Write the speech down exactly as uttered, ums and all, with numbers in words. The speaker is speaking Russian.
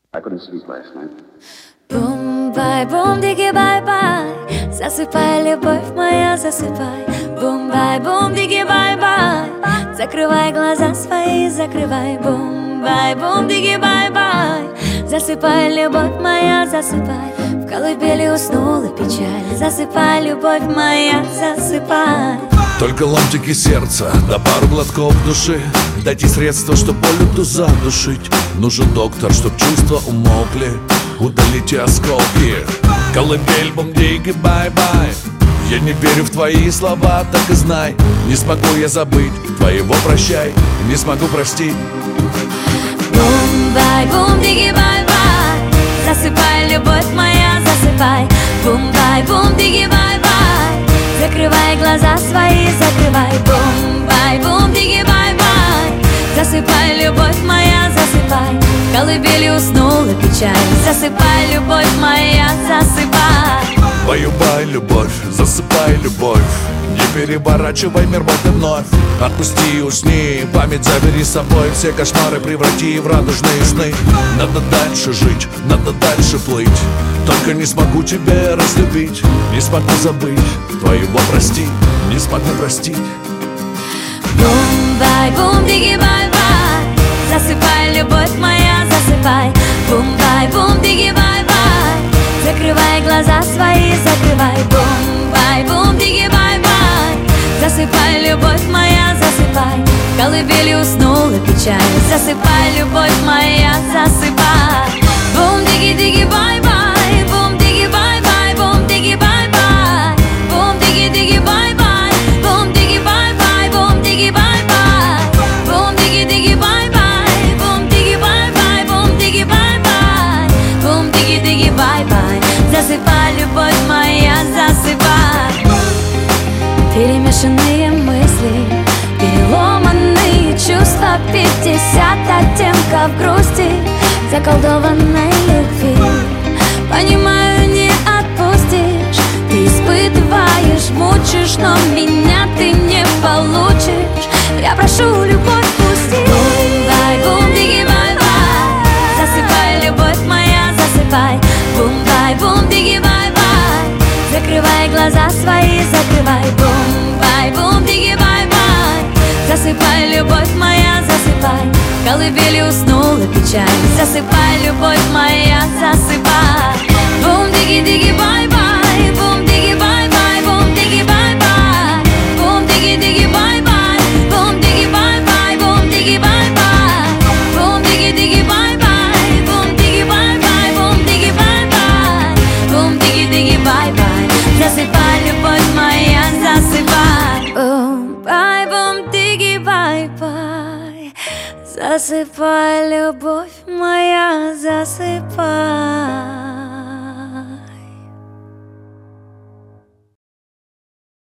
I couldn't sleep last night. Бум-бай, бум-диги, бай-бай, засыпай, любовь моя, засыпай. Бум-бай, бум-диги, бай-бай, закрывай глаза свои, закрывай. Бум-бай, бум-диги, бай-бай, засыпай, любовь моя, засыпай. В колыбели уснула печаль, засыпай, любовь моя, засыпай. Только ломтики сердца, да пару глотков души. Дайте средства, чтоб боль эту задушить. Нужен доктор, чтоб чувства умолкли. Удалите осколки. Колыбель, бум-диги, бай-бай. Я не верю в твои слова, так и знай. Не смогу я забыть твоего прощай. Не смогу простить. Бум-бай, бум-диги, бай-бай, засыпай, любовь моя, засыпай. Бум-бай, бум-диги, бай-бай, закрывай глаза свои, закрывай. Бум-бай, бум-диги, бай-бай, засыпай, любовь моя, засыпай. В колыбели уснула печаль, засыпай, любовь моя, засыпай. Баю-бай, любовь, засыпай, любовь. Не переворачивай мир вот и вновь. Отпусти, усни, память забери с собой. Все кошмары преврати в радужные сны. Надо дальше жить, надо дальше плыть. Только не смогу тебя разлюбить. Не смогу забыть твоего простить. Не смогу простить. Бум-бай, бум-диги, бай-бай, засыпай, любовь моя, засыпай. Бум-бай, бум-диги, бай-бай, закрывай глаза свои, закрывай. Бум-бай, бум-диги, бай-бай, засыпай, любовь моя, засыпай. В колыбели уснула печаль, засыпай, любовь моя, засыпай. Бум-диги-диги, бай-бай, бум-диги, бай-бай, бум-диги, бай-бай, бум-диги-диги, бай-бай, бум-диги, бай-бай, бум-диги, бай-бай, бум-диги-диги, бай-бай, бум-диги, бай-бай, бум-диги, бай-бай, бум-диги-диги, бай-бай, засыпай, любовь моя, засыпай. Перемешанные мысли, переломанные чувства, пятьдесят оттенков грусти, заколдованной любви. Понимаю, не отпустишь, ты испытываешь, мучишь, но меня ты не получишь. Я прошу, любовь, пусти. Бум-бай, бум-диги, бай-бай, засыпай, любовь моя, засыпай. Бум-бай, бум-диги, бай-бай, закрывай глаза свои, закрывай. Бум-бай, бум-диги, бай-бай, засыпай, любовь моя, засыпай. В колыбели уснула печаль, засыпай, любовь моя, засыпай. Бум-диги-диги, бай-бай, бум-диги, бай-бай, бум-диги, бай-бай, бум-диги-диги, бай-бай, бум-диги, бай-бай, бум-диги, бай-бай, бум-диги-диги, бай-бай, бум-диги, бай-бай, бум-диги, бай-бай, бум-диги-диги, бай-бай, засыпай, любовь моя, засыпай. Бум-бай, бум-диги, бай-бай, засыпай, любовь моя, засыпай.